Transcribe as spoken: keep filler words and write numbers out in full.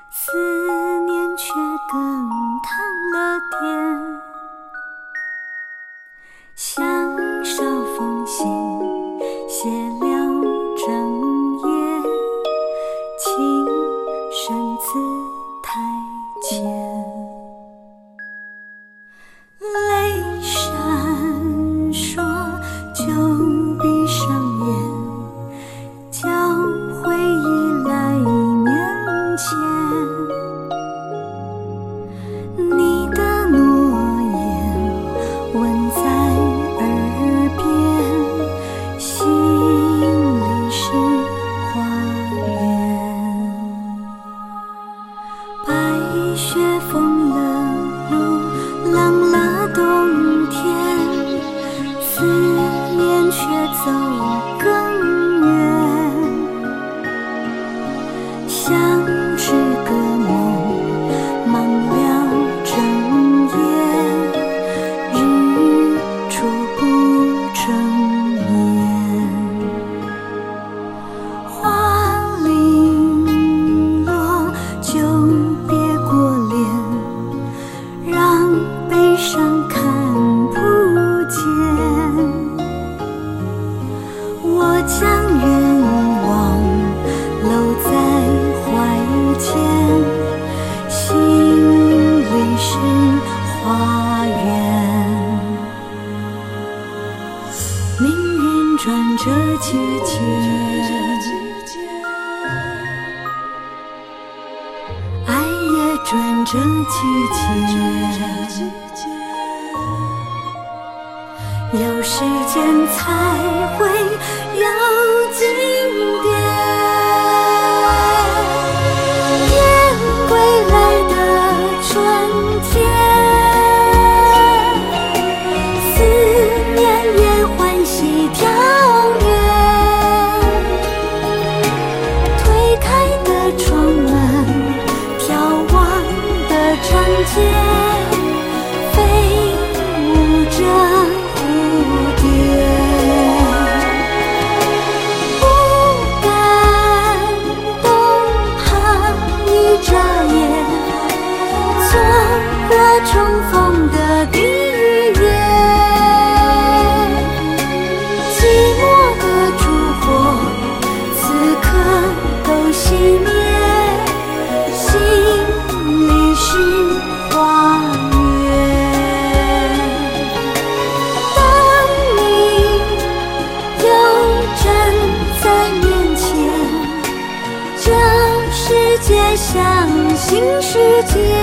思念却更烫了点。香少风信，写了整夜，情深自台前。泪闪烁，就闭上眼，叫回忆来面前。你的诺言吻在耳边，心里是花园。白雪封了路，冷了冬天，思念却走更远。像是个梦，忙了整夜，日出不成眠。花零落，就别过脸，让悲伤看不见。我将愿望搂在怀间，心里是花园。命运转着季节，爱也转着季节，有时间才会有经典。燕归来的春天，思念也欢喜跳跃。推开的窗门，眺望的长街，飞舞着蝴蝶。不敢动，怕一眨眼，错过重逢的第一夜。寂寞的烛火，此刻都熄灭，心里是花园。当你又站在面前，这世界像新世界。